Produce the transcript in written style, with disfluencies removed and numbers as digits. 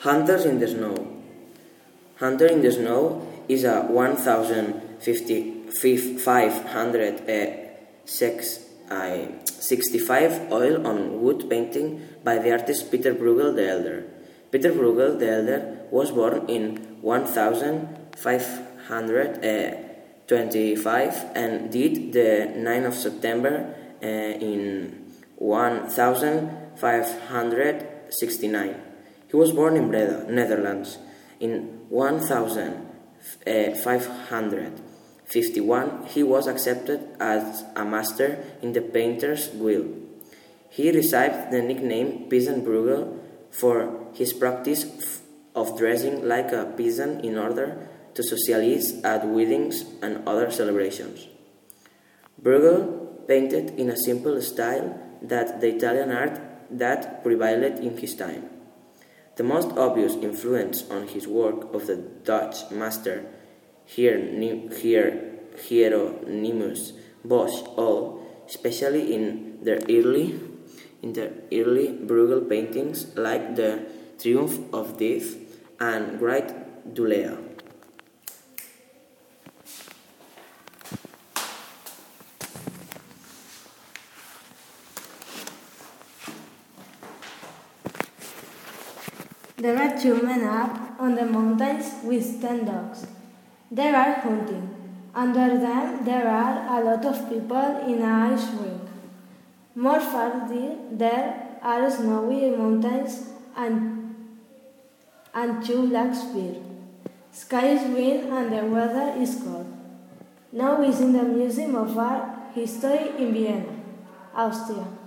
Hunters in the Snow. Hunter in the Snow is a 1565 oil on wood painting by the artist Peter Bruegel the Elder. Peter Bruegel the Elder was born in 1525 and died the 9th of September in 1569. He was born in Breda, Netherlands. In 1551, he was accepted as a master in the painter's guild. He received the nickname Peasant Bruegel for his practice of dressing like a peasant in order to socialize at weddings and other celebrations. Bruegel painted in a simple style that the Italian art that prevailed in his time. The most obvious influence on his work of the Dutch master Hieronymus Bosch Oel, especially in the early Bruegel paintings like the Triumph of Death and Great Dulea. There are two men up on the mountains with 10 dogs. They are hunting. Under them there are a lot of people in an ice rink. More far there are snowy mountains and two black spears. Sky is green and the weather is cold. Now is in the Museum of Art History in Vienna, Austria.